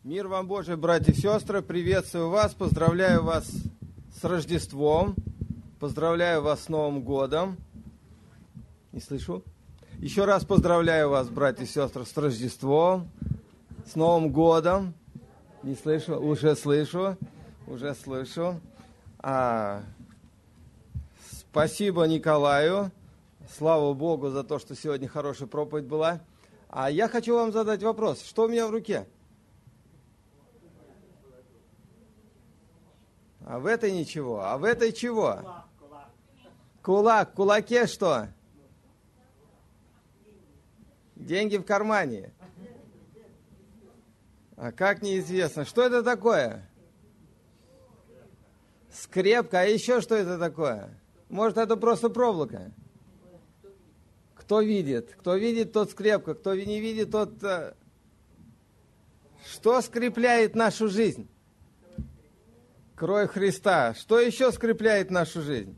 Мир вам Божий, братья и сестры, приветствую вас, поздравляю вас с Рождеством, поздравляю вас с Новым годом. Не слышу? Еще раз поздравляю вас, братья и сестры, с Рождеством, с Новым годом. Не слышу? Уже слышу. Спасибо Николаю, слава Богу за то, что сегодня хорошая проповедь была. А я хочу вам задать вопрос, что у меня в руке? А в этой ничего. А в этой чего? Кулак. В кулаке что? Деньги в кармане. А как неизвестно. Что это такое? Скрепка. А еще что это такое? Может, это просто проволока? Кто видит? Кто видит, тот скрепка. Кто не видит, тот... Что скрепляет нашу жизнь? Кровь Христа. Что еще скрепляет нашу жизнь?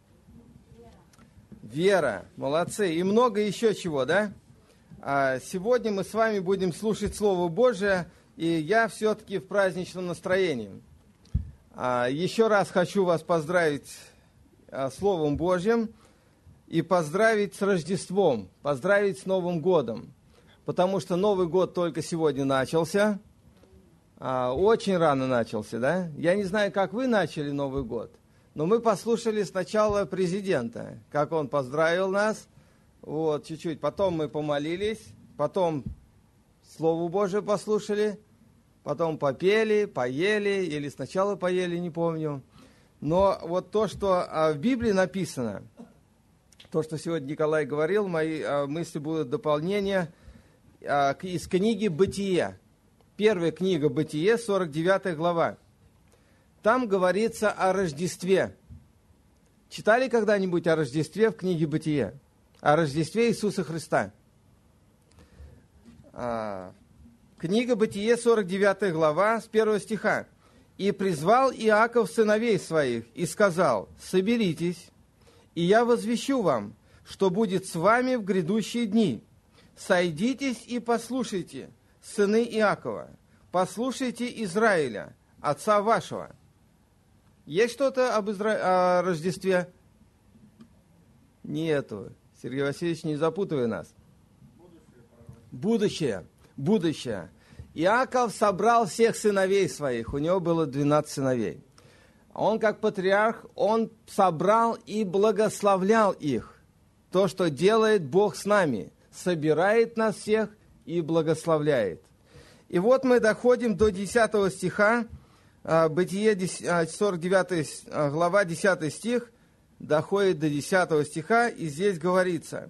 Вера. Молодцы. И много еще чего, да? Сегодня мы с вами будем слушать Слово Божие, и я все-таки в праздничном настроении. Еще раз хочу вас поздравить Словом Божьим и поздравить с Рождеством, поздравить с Новым годом, потому что Новый год только сегодня начался. Очень рано начался, да? Я не знаю, как вы начали Новый год, но мы послушали сначала президента, как он поздравил нас, вот, чуть-чуть. Потом мы помолились, потом Слово Божие послушали, потом попели, поели, или сначала поели, не помню. Но вот то, что в Библии написано, то, что сегодня Николай говорил, мои мысли будут дополнения из книги «Бытие». Первая книга «Бытие», 49 глава. Там говорится о Рождестве. Читали когда-нибудь о Рождестве в книге «Бытие»? О Рождестве Иисуса Христа. Книга «Бытие», 49 глава, с 1 стиха. «И призвал Иаков сыновей своих, и сказал: соберитесь, и я возвещу вам, что будет с вами в грядущие дни. Сойдитесь и послушайте, сыны Иакова, послушайте Израиля, отца вашего». Есть что-то о Рождестве? Нету. Сергей Васильевич, не запутывай нас. Будущее. Иаков собрал всех сыновей своих, у него было 12 сыновей. Он как патриарх, он собрал и благословлял их. То, что делает Бог с нами, собирает нас всех и благословляет. И вот мы доходим до 10 стиха, Бытие 49 глава, 10 стих, доходит до 10 стиха, и здесь говорится: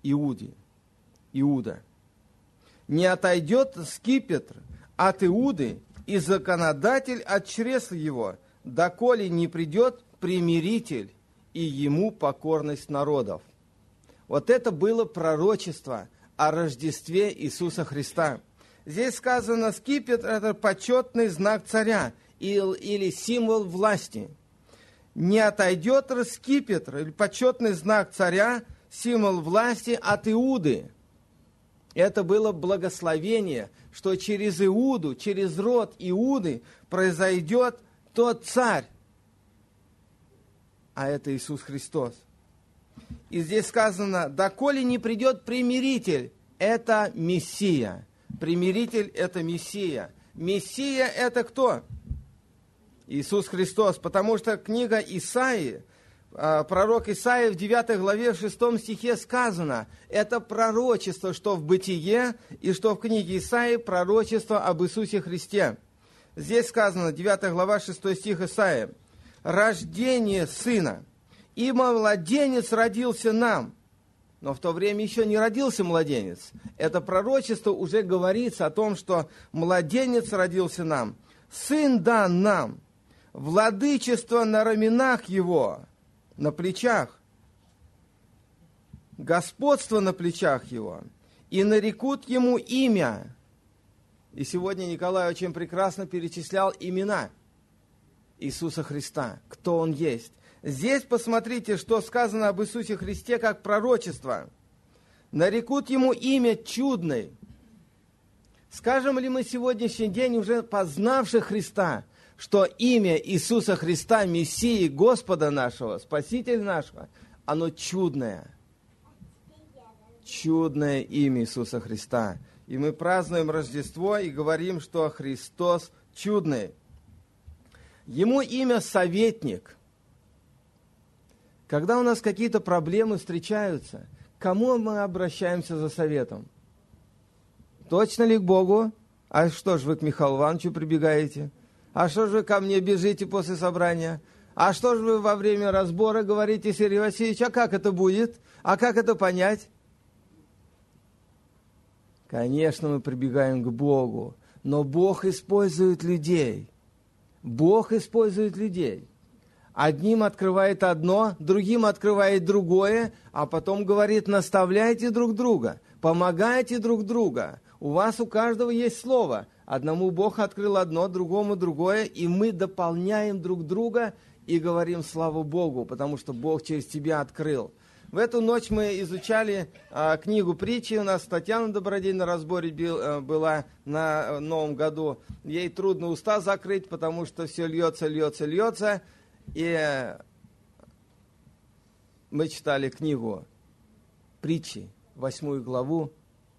Иуда. «Не отойдет скипетр от Иуды, и законодатель от чресла его, доколе не придет примиритель, и ему покорность народов». Вот это было пророчество о Рождестве Иисуса Христа. Здесь сказано, скипетр – это почетный знак царя или символ власти. Не отойдет скипетр или почетный знак царя, символ власти от Иуды. Это было благословение, что через Иуду, через род Иуды произойдет тот царь. А это Иисус Христос. И здесь сказано, доколе не придет примиритель, это Мессия. Примиритель – это Мессия. Мессия – это кто? Иисус Христос. Потому что книга Исаии, пророк Исаия в 9 главе, в 6 стихе сказано, это пророчество, что в Бытие и что в книге Исаии пророчество об Иисусе Христе. Здесь сказано, 9 глава, 6 стих Исаии, «Рождение сына, ибо младенец родился нам». Но в то время еще не родился младенец. Это пророчество уже говорится о том, что младенец родился нам. Сын дан нам, владычество на раменах его, на плечах, господство на плечах его, и нарекут ему имя. И сегодня Николай очень прекрасно перечислял имена Иисуса Христа, кто Он есть. Здесь посмотрите, что сказано об Иисусе Христе как пророчество. Нарекут ему имя чудный, Скажем ли мы сегодняшний день, уже познавши Христа, что имя Иисуса Христа, Мессии, Господа нашего, Спасителя нашего, оно чудное. Чудное имя Иисуса Христа. И мы празднуем Рождество и говорим, что Христос чудный. Ему имя Советник. Когда у нас какие-то проблемы встречаются, к кому мы обращаемся за советом? Точно ли к Богу? А что же вы к Михаилу Ивановичу прибегаете? А что же вы ко мне бежите после собрания? А что же вы во время разбора говорите, Сергей Васильевич, а как это будет? А как это понять? Конечно, мы прибегаем к Богу, но Бог использует людей. Бог использует людей. Одним открывает одно, другим открывает другое, а потом говорит, наставляйте друг друга, помогайте друг друга. У вас у каждого есть слово. Одному Бог открыл одно, другому другое, и мы дополняем друг друга и говорим слава Богу, потому что Бог через тебя открыл. В эту ночь мы изучали книгу притчи. У нас Татьяна Добродей на разборе была на Новом году. Ей трудно уста закрыть, потому что все льется, льется, льется. И мы читали книгу притчи, 8 главу.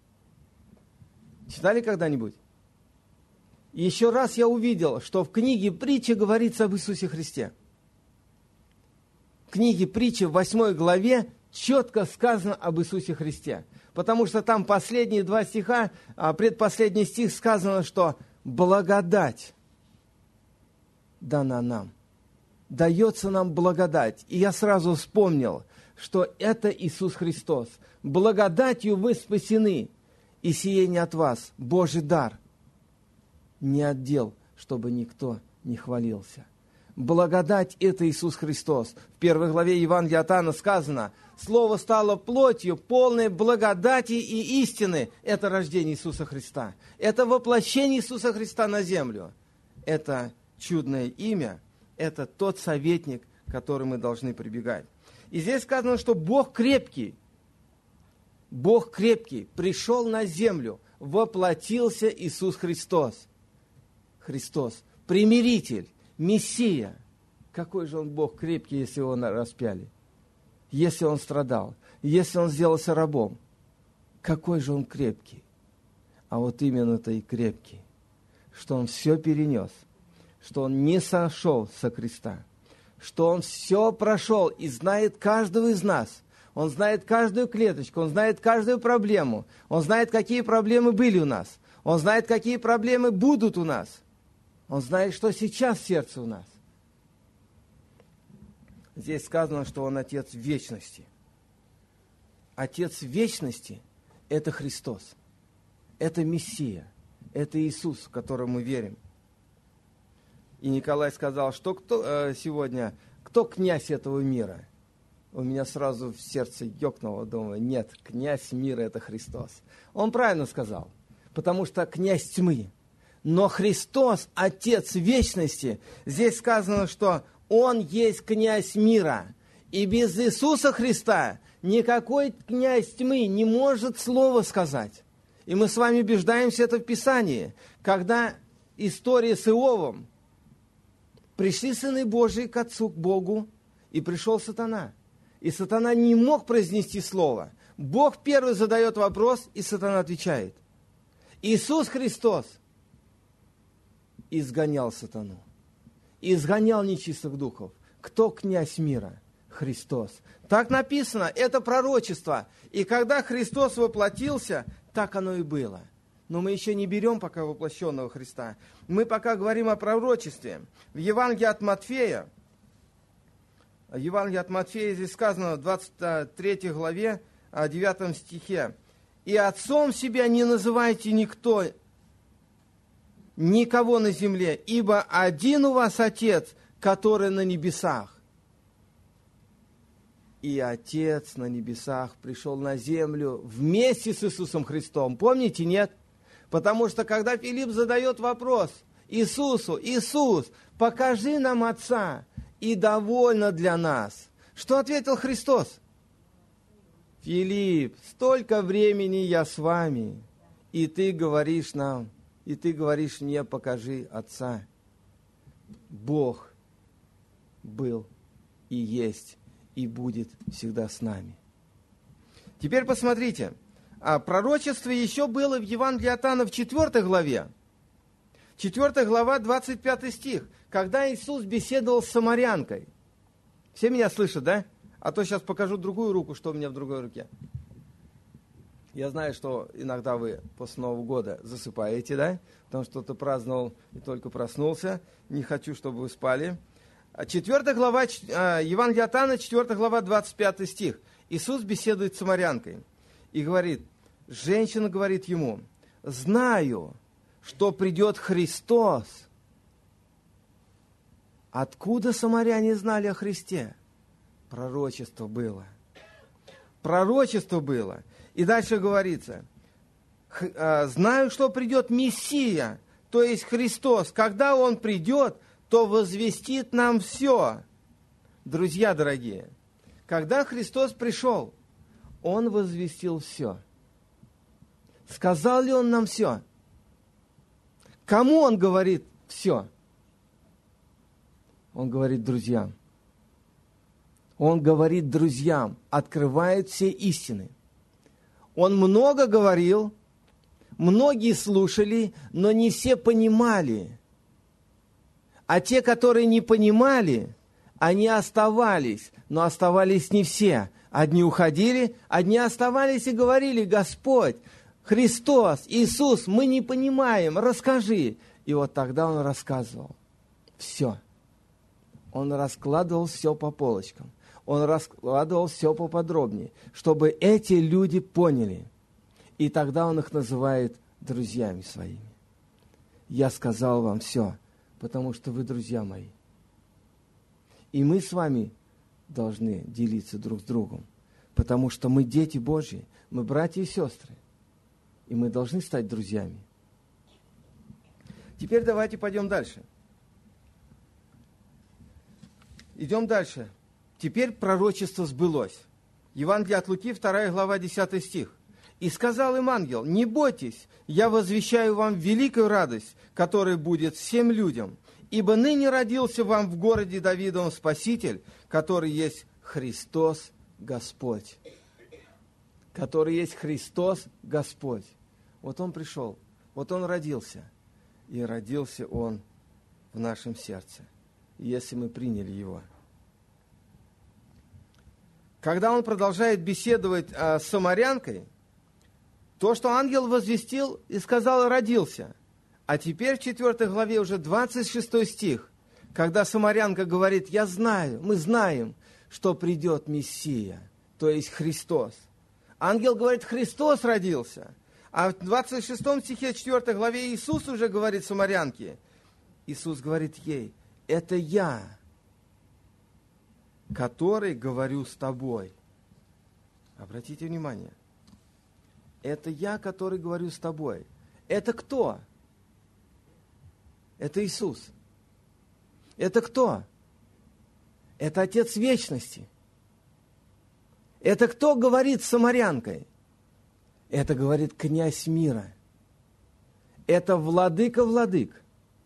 Читали когда-нибудь? Еще раз я увидел, что в книге притчи говорится об Иисусе Христе. В книге притчи в 8 главе четко сказано об Иисусе Христе. Потому что там последние 2 стиха, предпоследний стих сказано, что благодать дана нам. Дается нам благодать. И я сразу вспомнил, что это Иисус Христос. Благодатью вы спасены, и сие не от вас, Божий дар, не отдел, чтобы никто не хвалился. Благодать – это Иисус Христос. В 1 главе Евангелия от Иоанна сказано, Слово стало плотью, полное благодати и истины. Это рождение Иисуса Христа. Это воплощение Иисуса Христа на землю. Это чудное имя. Это тот советник, к которому мы должны прибегать. И здесь сказано, что Бог крепкий. Бог крепкий пришел на землю. Воплотился Иисус Христос. Христос – примиритель. Мессия. Какой же он Бог крепкий, если его распяли? Если он страдал? Если он сделался рабом? Какой же он крепкий? А вот именно-то и крепкий, что он все перенес, что он не сошел со креста, что он все прошел и знает каждого из нас. Он знает каждую клеточку, он знает каждую проблему. Он знает, какие проблемы были у нас. Он знает, какие проблемы будут у нас. Он знает, что сейчас в сердце у нас. Здесь сказано, что Он Отец вечности. Отец вечности – это Христос. Это Мессия. Это Иисус, в которого мы верим. И Николай сказал, что сегодня, кто князь этого мира? У меня сразу в сердце ёкнуло, думаю, нет, князь мира – это Христос. Он правильно сказал, потому что князь тьмы. Но Христос, Отец вечности, здесь сказано, что Он есть князь мира. И без Иисуса Христа никакой князь тьмы не может слова сказать. И мы с вами убеждаемся это в Писании. Когда история с Иовом, пришли сыны Божии к Отцу, к Богу, и пришел сатана. И сатана не мог произнести слово. Бог первый задает вопрос, и сатана отвечает. Иисус Христос изгонял сатану, изгонял нечистых духов. Кто князь мира? Христос. Так написано, это пророчество. И когда Христос воплотился, так оно и было. Но мы еще не берем пока воплощенного Христа. Мы пока говорим о пророчестве. В Евангелии от Матфея здесь сказано в 23 главе, 9 стихе. «И отцом себя не называйте никого на земле, ибо один у вас Отец, который на небесах». И Отец на небесах пришел на землю вместе с Иисусом Христом. Помните, нет? Потому что когда Филипп задает вопрос Иисусу: «Иисус, покажи нам Отца, и довольно для нас». Что ответил Христос? «Филипп, столько времени я с вами, и ты говоришь нам, и ты говоришь мне, покажи Отца. Бог был и есть, и будет всегда с нами. Теперь посмотрите, пророчество еще было в Евангелии от Иоанна в 4 главе. 4 глава, 25 стих. Когда Иисус беседовал с самарянкой. Все меня слышат, да? А то сейчас покажу другую руку, что у меня в другой руке. Я знаю, что иногда вы после Нового года засыпаете, да? Потому что ты праздновал и только проснулся. Не хочу, чтобы вы спали. 4 глава, Евангелие от Иоанна, 4 глава, 25 стих. Иисус беседует с самарянкой и говорит, женщина говорит ему, знаю, что придет Христос. Откуда самаряне знали о Христе? Пророчество было. Пророчество было. И дальше говорится, знаю, что придет Мессия, то есть Христос. Когда Он придет, то возвестит нам все. Друзья дорогие, когда Христос пришел, Он возвестил все. Сказал ли Он нам все? Кому Он говорит все? Он говорит друзьям. Он говорит друзьям, открывает все истины. Он много говорил, многие слушали, но не все понимали. А те, которые не понимали, они оставались, но оставались не все. Одни уходили, одни оставались и говорили, Господь, Христос, Иисус, мы не понимаем, расскажи. И вот тогда Он рассказывал все. Он раскладывал все по полочкам. Он раскладывал все поподробнее, чтобы эти люди поняли. И тогда Он их называет друзьями своими. Я сказал вам все, потому что вы друзья мои. И мы с вами должны делиться друг с другом, потому что мы дети Божьи, мы братья и сестры, и мы должны стать друзьями. Теперь давайте пойдем дальше. Идем дальше. Теперь пророчество сбылось. Евангелие от Луки, 2 глава, 10 стих. «И сказал им ангел, не бойтесь, я возвещаю вам великую радость, которая будет всем людям, ибо ныне родился вам в городе Давидовом Спаситель, который есть Христос Господь». Который есть Христос Господь. Вот Он пришел, вот Он родился. И родился Он в нашем сердце, если мы приняли Его. Когда Он продолжает беседовать с самарянкой, то, что ангел возвестил и сказал, родился. А теперь в 4 главе уже 26 стих, когда самарянка говорит, я знаю, мы знаем, что придет Мессия, то есть Христос. Ангел говорит, Христос родился. А в 26 стихе 4 главе Иисус уже говорит самарянке. Иисус говорит ей, это я, который говорю с тобой. Обратите внимание. Это я, который говорю с тобой. Это кто? Это Иисус. Это кто? Это Отец Вечности. Это кто говорит с самарянкой? Это говорит князь мира. Это владыка владык.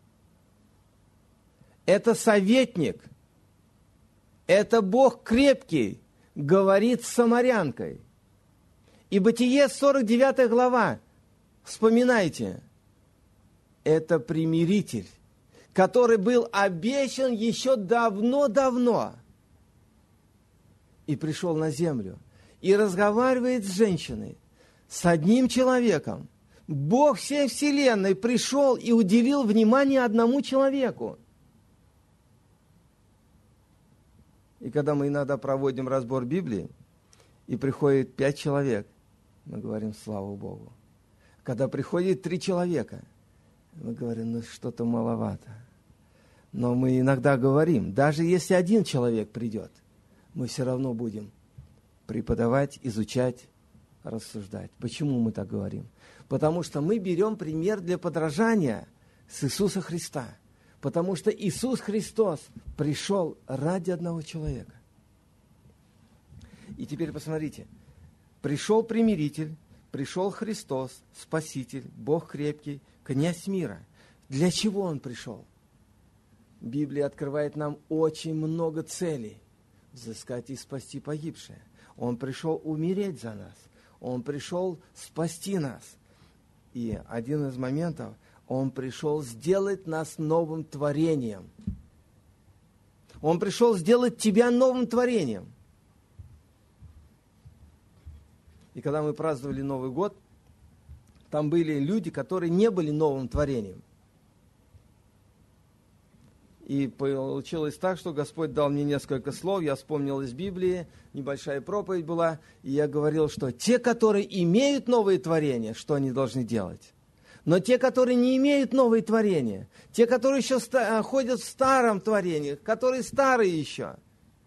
Это советник. Это Бог крепкий, говорит с самарянкой. И Бытие 49 глава, вспоминайте, это примиритель, который был обещан еще давно-давно. И пришел на землю, и разговаривает с женщиной, с одним человеком. Бог всей вселенной пришел и уделил внимание одному человеку. И когда мы иногда проводим разбор Библии, и приходит 5 человек, мы говорим, слава Богу. Когда приходит 3 человека, мы говорим, ну что-то маловато. Но мы иногда говорим, даже если 1 человек придет, мы все равно будем преподавать, изучать, рассуждать. Почему мы так говорим? Потому что мы берем пример для подражания с Иисуса Христа. Потому что Иисус Христос пришел ради одного человека. И теперь посмотрите. Пришел примиритель, Пришел Христос, Спаситель, Бог крепкий, князь мира. Для чего Он пришел? Библия открывает нам очень много целей. Взыскать и спасти погибшее. Он пришел умереть за нас. Он пришел спасти нас. И один из моментов, Он пришел сделать нас новым творением. Он пришел сделать тебя новым творением. И когда мы праздновали Новый год, там были люди, которые не были новым творением. И получилось так, что Господь дал мне несколько слов, я вспомнил из Библии, небольшая проповедь была, и я говорил, что те, которые имеют новые творения, что они должны делать? Но те, которые не имеют новые творения, те, которые еще ходят в старом творении, которые старые еще,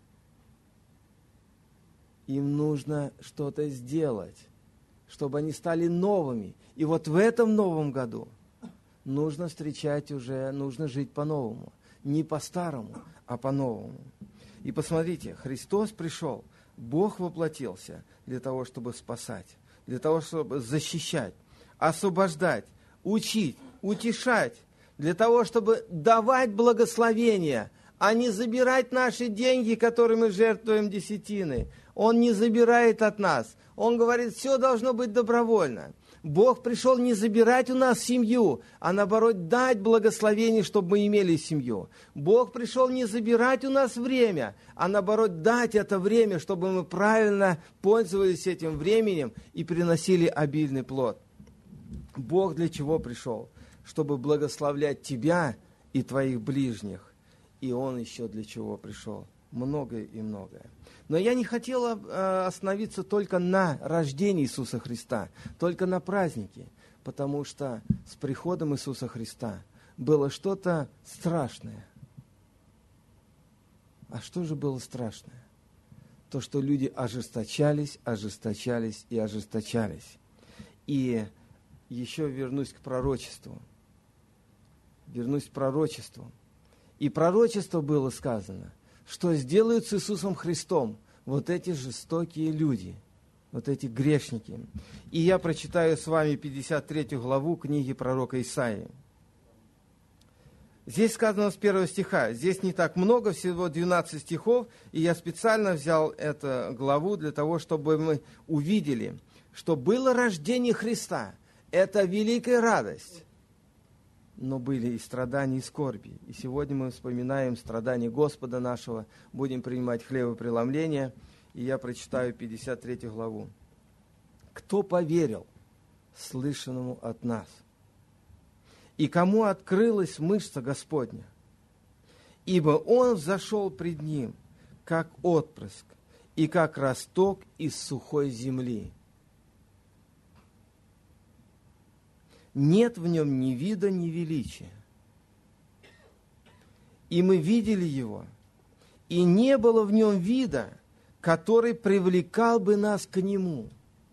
им нужно что-то сделать, чтобы они стали новыми. И вот в этом новом году нужно встречать уже, нужно жить по-новому. Не по-старому, а по-новому. И посмотрите, Христос пришел, Бог воплотился для того, чтобы спасать, для того, чтобы защищать, освобождать, учить, утешать, для того, чтобы давать благословения, а не забирать наши деньги, которые мы жертвуем десятины. Он не забирает от нас. Он говорит, все должно быть добровольно. Бог пришел не забирать у нас семью, а наоборот дать благословение, чтобы мы имели семью. Бог пришел не забирать у нас время, а наоборот дать это время, чтобы мы правильно пользовались этим временем и приносили обильный плод. Бог для чего пришел? Чтобы благословлять тебя и твоих ближних. И Он еще для чего пришел? Многое и многое. Но я не хотел остановиться только на рождении Иисуса Христа, только на празднике, потому что с приходом Иисуса Христа было что-то страшное. А что же было страшное? То, что люди ожесточались, ожесточались и ожесточались. И еще вернусь к пророчеству. Вернусь к пророчеству. И пророчество было сказано, что сделают с Иисусом Христом вот эти жестокие люди, вот эти грешники. И я прочитаю с вами 53 главу книги пророка Исаии. Здесь сказано с 1 стиха, здесь не так много, всего 12 стихов, и я специально взял эту главу для того, чтобы мы увидели, что было рождение Христа. Это великая радость. Но были и страдания, и скорби. И сегодня мы вспоминаем страдания Господа нашего, будем принимать хлебопреломление, и я прочитаю 53 главу. «Кто поверил слышанному от нас? И кому открылась мышца Господня? Ибо Он взошел пред Ним, как отпрыск, и как росток из сухой земли. Нет в Нем ни вида, ни величия. И мы видели Его, и не было в Нем вида, который привлекал бы нас к Нему».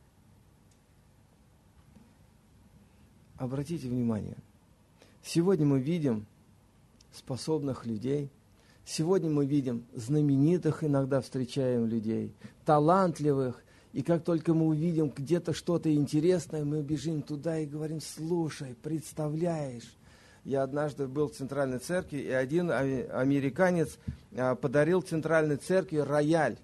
Обратите внимание, сегодня мы видим способных людей, сегодня мы видим знаменитых, иногда встречаем людей, талантливых, и как только мы увидим где-то что-то интересное, мы бежим туда и говорим: слушай, представляешь. Я однажды был в Центральной Церкви, и один американец подарил Центральной Церкви рояль.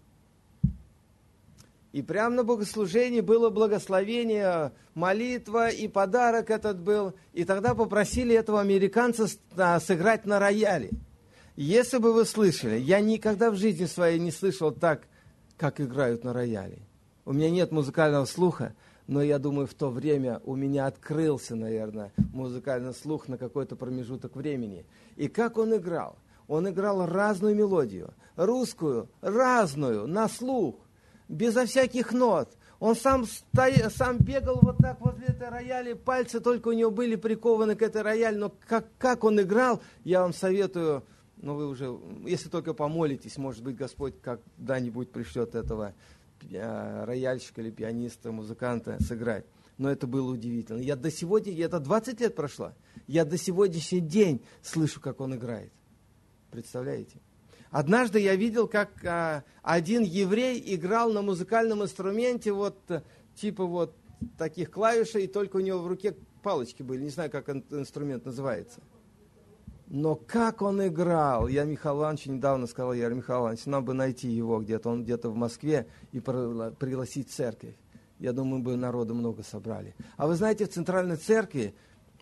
И прямо на богослужении было благословение, молитва, и подарок этот был. И тогда попросили этого американца сыграть на рояле. Если бы вы слышали, я никогда в жизни своей не слышал так, как играют на рояле. У меня нет музыкального слуха, но я думаю, в то время у меня открылся, наверное, музыкальный слух на какой-то промежуток времени. И как он играл? Он играл разную мелодию, русскую, разную, на слух, безо всяких нот. Он сам бегал вот так возле этой рояли, пальцы только у него были прикованы к этой рояле, но как он играл, я вам советую. Но вы уже, если только помолитесь, может быть, Господь когда-нибудь пришлет этого рояльщика или пианиста, музыканта сыграть. Но это было удивительно. Я до сегодня, это 20 лет прошло, я до сегодняшний день слышу, как он играет. Представляете? Однажды я видел, как один еврей играл на музыкальном инструменте, вот типа вот таких клавишей, и только у него в руке палочки были. Не знаю, как инструмент называется. Но как он играл! Я Михаилу Ивановичу недавно сказал, Михаил Иванович, нам бы найти его где-то, он где-то в Москве, и пригласить в церковь. Я думаю, мы бы народу много собрали. А вы знаете, в Центральной Церкви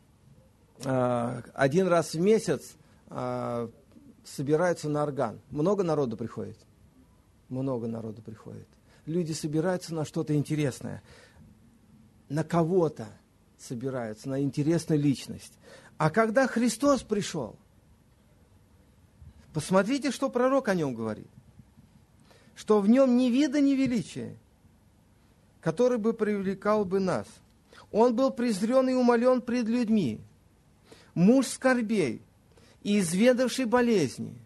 один раз в месяц собираются на орган. Много народу приходит? Много народу приходит. Люди собираются на что-то интересное. На кого-то собираются, на интересную личность. А когда Христос пришел, посмотрите, что пророк о нем говорит. Что в нем ни вида, ни величия, который бы привлекал бы нас. Он был презрен и умолен пред людьми, муж скорбей и изведавший болезни.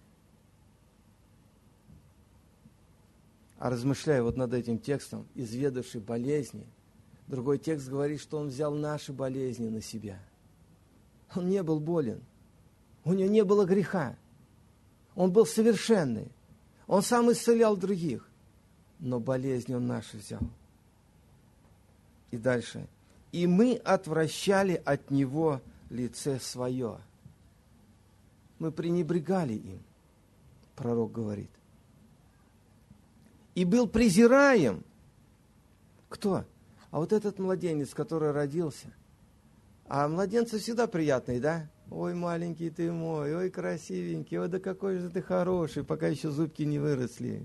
А размышляя вот над этим текстом, изведавший болезни, другой текст говорит, что он взял наши болезни на себя. Он не был болен. У него не было греха. Он был совершенный. Он сам исцелял других. Но болезни он наши взял. И дальше. И мы отвращали от него лице свое. Мы пренебрегали им, пророк говорит. И был презираем. Кто? А вот этот младенец, который родился. А младенцы всегда приятные, да? Ой, маленький ты мой, ой, красивенький, ой, да какой же ты хороший, пока еще зубки не выросли.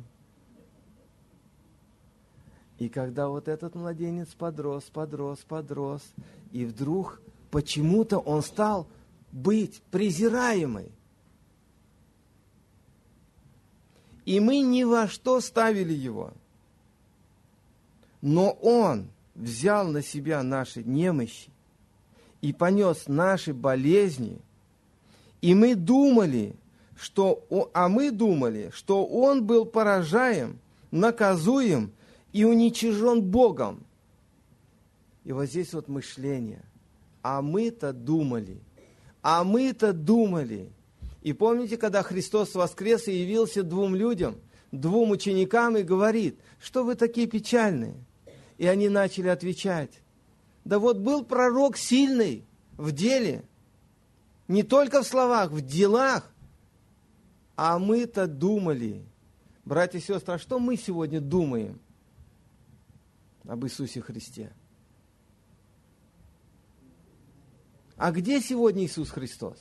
И когда вот этот младенец подрос, и вдруг почему-то он стал быть презираемый. И мы ни во что ставили его. Но он взял на себя наши немощи и понес наши болезни, и мы думали, что он был поражаем, наказуем и уничижен Богом. И вот здесь вот мышление. А мы-то думали. И помните, когда Христос воскрес и явился двум людям, двум ученикам и говорит, что вы такие печальные? И они начали отвечать. Да вот был пророк сильный в деле, не только в словах, в делах. А мы-то думали. Братья и сестры, а что мы сегодня думаем об Иисусе Христе? А где сегодня Иисус Христос?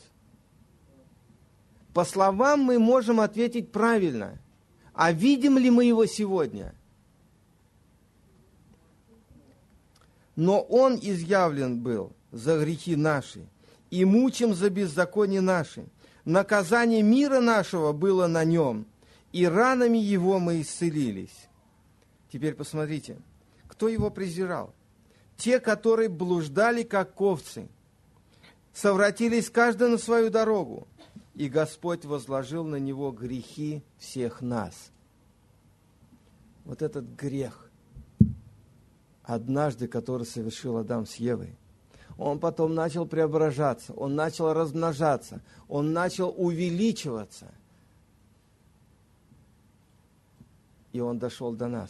По словам мы можем ответить правильно. А видим ли мы Его сегодня? Но Он изъявлен был за грехи наши и мучим за беззаконие наши. Наказание мира нашего было на Нем, и ранами Его мы исцелились. Теперь посмотрите, кто Его презирал? Те, которые блуждали, как овцы, совратились каждый на свою дорогу, и Господь возложил на Него грехи всех нас. Вот этот грех, однажды, который совершил Адам с Евой, он потом начал преображаться, он начал размножаться, он начал увеличиваться. И он дошел до нас.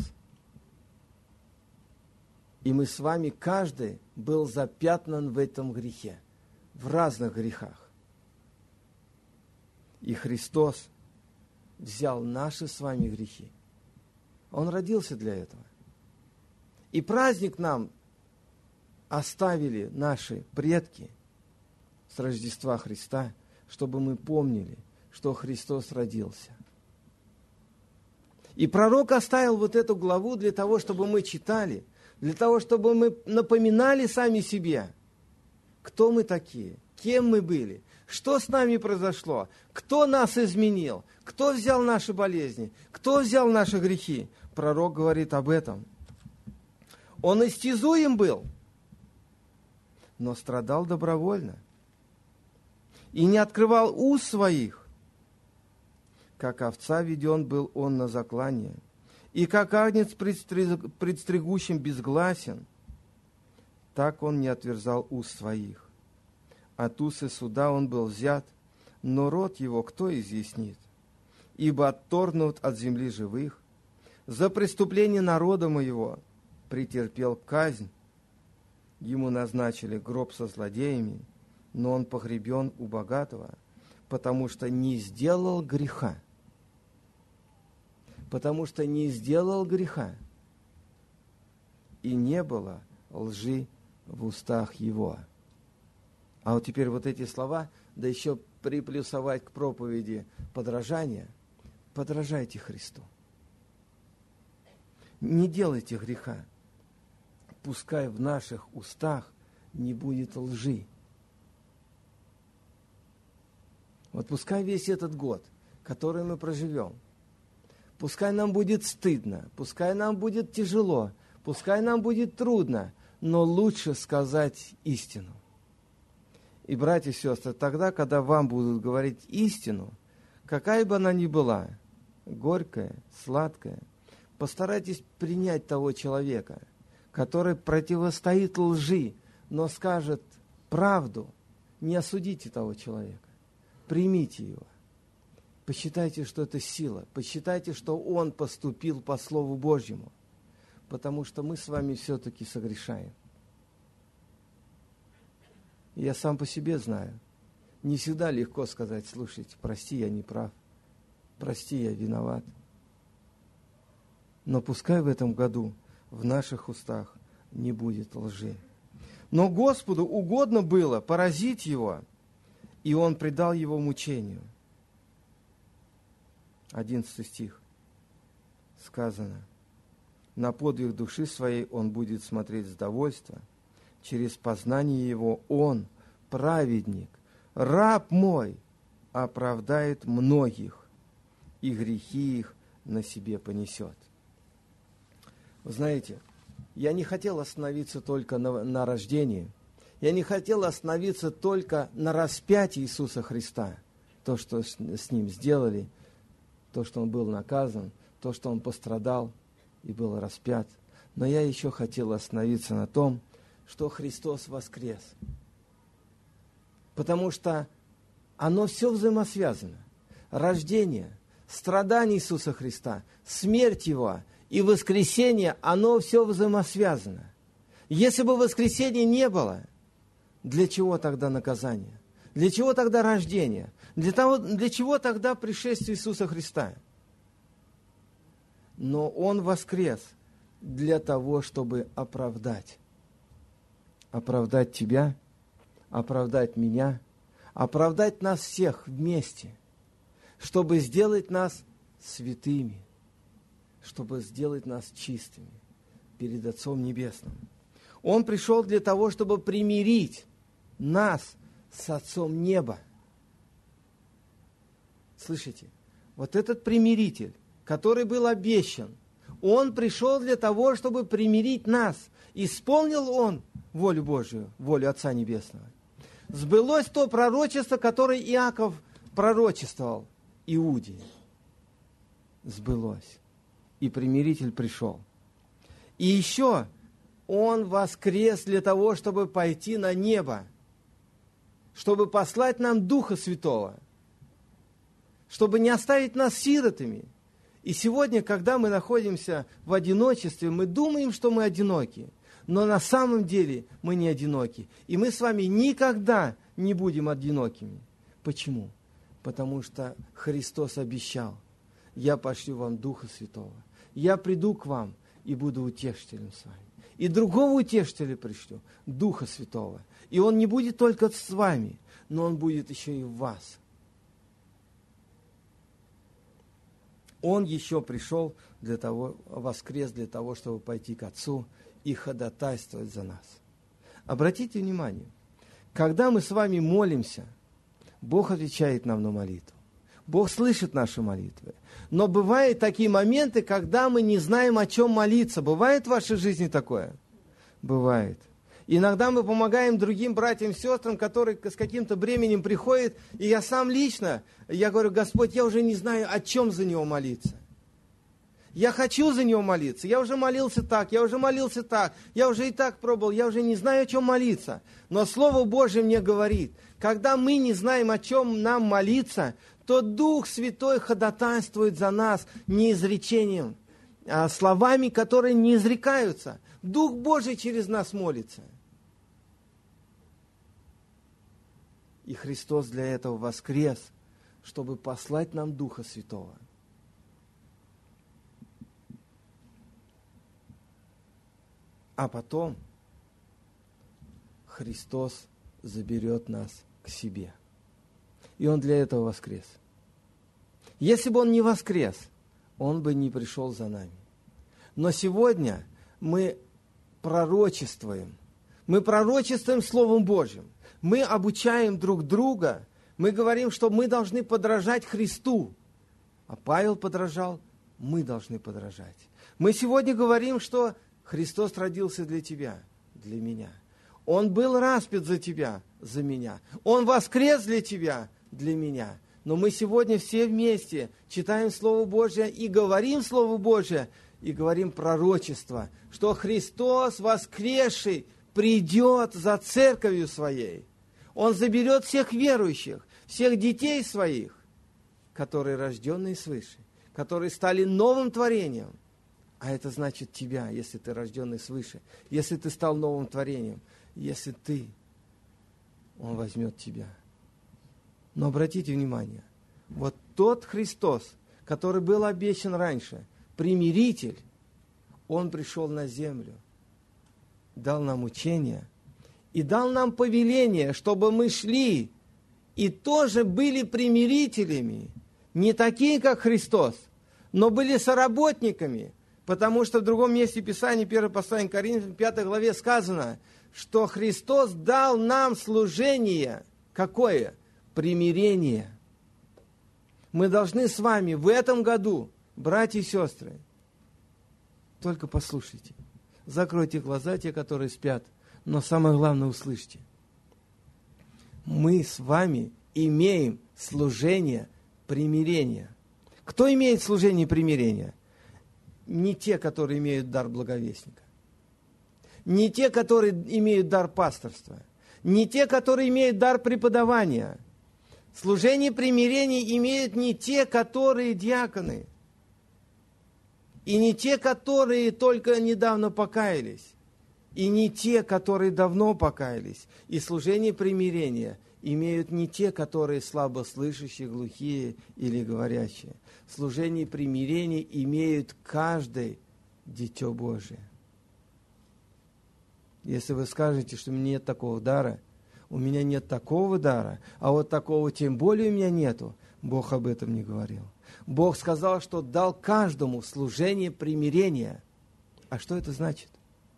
И мы с вами, каждый был запятнан в этом грехе, в разных грехах. И Христос взял наши с вами грехи. Он родился для этого. И праздник нам оставили наши предки с Рождества Христа, чтобы мы помнили, что Христос родился. И пророк оставил вот эту главу для того, чтобы мы читали, для того, чтобы мы напоминали сами себе, кто мы такие, кем мы были, что с нами произошло, кто нас изменил, кто взял наши болезни, кто взял наши грехи. Пророк говорит об этом. Он истязуем был, но страдал добровольно и не открывал уст своих. Как овца веден был он на заклание, и как агнец предстригущим безгласен, так он не отверзал уст своих. От усы суда он был взят, но род его кто изъяснит? Ибо отторгнут от земли живых, за преступление народа моего претерпел казнь, Ему назначили гроб со злодеями, но он погребен у богатого, потому что не сделал греха. Потому что не сделал греха. И не было лжи в устах его. А вот теперь вот эти слова, да еще приплюсовать к проповеди подражания. Подражайте Христу. Не делайте греха. Пускай в наших устах не будет лжи. Вот пускай весь этот год, который мы проживем, пускай нам будет стыдно, пускай нам будет тяжело, пускай нам будет трудно, но лучше сказать истину. И, братья и сестры, тогда, когда вам будут говорить истину, какая бы она ни была, горькая, сладкая, постарайтесь принять того человека, который противостоит лжи, но скажет правду. Не осудите того человека. Примите его. Посчитайте, что это сила. Посчитайте, что он поступил по Слову Божьему. Потому что мы с вами все-таки согрешаем. Я сам по себе знаю. Не всегда легко сказать: слушайте, прости, я не прав. Прости, я виноват. Но пускай в этом году в наших устах не будет лжи. Но Господу угодно было поразить его, и он предал его мучению. 11 стих. Сказано: на подвиг души своей он будет смотреть с довольством. Через познание его он, праведник, раб мой, оправдает многих, и грехи их на себе понесет. Вы знаете, я не хотел остановиться только на рождении. Я не хотел остановиться только на распятии Иисуса Христа. То, что с Ним сделали, то, что Он был наказан, то, что Он пострадал и был распят. Но я еще хотел остановиться на том, что Христос воскрес. Потому что оно все взаимосвязано. Рождение, страдания Иисуса Христа, смерть Его и воскресение, оно все взаимосвязано. Если бы воскресения не было, для чего тогда наказание? Для чего тогда рождение? Для чего тогда пришествие Иисуса Христа? Но Он воскрес для того, чтобы оправдать. Оправдать тебя, оправдать меня, оправдать нас всех вместе, чтобы сделать нас святыми, чтобы сделать нас чистыми перед Отцом Небесным. Он пришел для того, чтобы примирить нас с Отцом Неба. Слышите? Вот этот примиритель, который был обещан, он пришел для того, чтобы примирить нас. Исполнил он волю Божию, волю Отца Небесного. Сбылось то пророчество, которое Иаков пророчествовал Иуде. Сбылось. И примиритель пришел. И еще он воскрес для того, чтобы пойти на небо, чтобы послать нам Духа Святого, чтобы не оставить нас сиротами. И сегодня, когда мы находимся в одиночестве, мы думаем, что мы одиноки. Но на самом деле мы не одиноки. И мы с вами никогда не будем одинокими. Почему? Потому что Христос обещал: я пошлю вам Духа Святого. Я приду к вам и буду утешителем с вами. И другого утешителя пришлю, Духа Святого. И Он не будет только с вами, но Он будет еще и в вас. Он еще пришел для того, воскрес для того, чтобы пойти к Отцу и ходатайствовать за нас. Обратите внимание, когда мы с вами молимся, Бог отвечает нам на молитву. Бог слышит наши молитвы. Но бывают такие моменты, когда мы не знаем, о чем молиться. Бывает в вашей жизни такое? Бывает. Иногда мы помогаем другим братьям и сестрам, которые с каким-то бременем приходят, и я сам лично, я говорю: Господь, я уже не знаю, о чем за него молиться. Я хочу за него молиться, я уже молился так, я уже молился так, я уже и так пробовал, я уже не знаю, о чем молиться. Но Слово Божие мне говорит, когда мы не знаем, о чем нам молиться, то Дух Святой ходатайствует за нас не изречением, а словами, которые не изрекаются. Дух Божий через нас молится. И Христос для этого воскрес, чтобы послать нам Духа Святого. А потом Христос заберет нас к себе. И Он для этого воскрес. Если бы Он не воскрес, Он бы не пришел за нами. Но сегодня мы пророчествуем. Мы пророчествуем Словом Божьим. Мы обучаем друг друга. Мы говорим, что мы должны подражать Христу. А Павел подражал, мы должны подражать. Мы сегодня говорим, что Христос родился для тебя, для меня. Он был распят за тебя, за меня. Он воскрес для тебя, для меня. Но мы сегодня все вместе читаем Слово Божие и говорим Слово Божие, и говорим пророчество, что Христос воскресший придет за церковью своей. Он заберет всех верующих, всех детей своих, которые рожденные свыше, которые стали новым творением. А это значит тебя, если ты рожденный свыше, если ты стал новым творением, если ты, Он возьмет тебя. Но обратите внимание, вот тот Христос, который был обещан раньше, примиритель, Он пришел на землю, дал нам учение и дал нам повеление, чтобы мы шли и тоже были примирителями, не такие, как Христос, но были соработниками, потому что в другом месте Писания, 1 послание к Коринфянам, 5 главе сказано, что Христос дал нам служение. Какое? Примирение. Мы должны с вами в этом году, братья и сестры, только послушайте, закройте глаза, те, которые спят, но самое главное услышьте. Мы с вами имеем служение примирения. Кто имеет служение примирения? Не те, которые имеют дар благовестника. Не те, которые имеют дар пасторства. Не те, которые имеют дар преподавания. Служение примирения имеют не те, которые диаконы. И не те, которые только недавно покаялись. И не те, которые давно покаялись. И служение примирения имеют не те, которые слабослышащие, глухие или говорящие. Служение примирения имеют каждое дитё Божие. Если вы скажете, что у меня нет такого дара, у меня нет такого дара, а вот такого тем более у меня нету, Бог об этом не говорил. Бог сказал, что дал каждому служение примирения. А что это значит?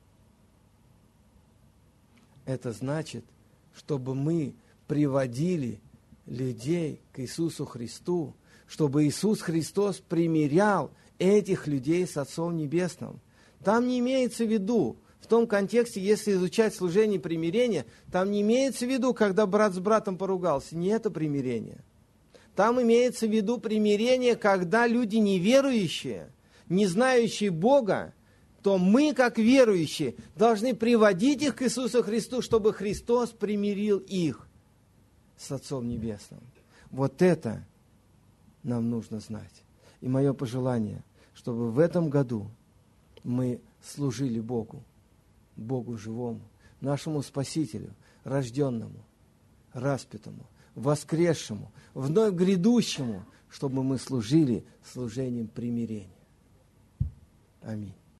Это значит, чтобы мы приводили людей к Иисусу Христу, чтобы Иисус Христос примирял этих людей с Отцом Небесным. Там не имеется в виду, в том контексте, если изучать служение примирения, там не имеется в виду, когда брат с братом поругался. Не это примирение. Там имеется в виду примирение, когда люди неверующие, не знающие Бога, то мы, как верующие, должны приводить их к Иисусу Христу, чтобы Христос примирил их с Отцом Небесным. Вот это нам нужно знать. И мое пожелание, чтобы в этом году мы служили Богу, Богу живому, нашему Спасителю, рожденному, распятому, воскресшему, вновь грядущему, чтобы мы служили служением примирения. Аминь.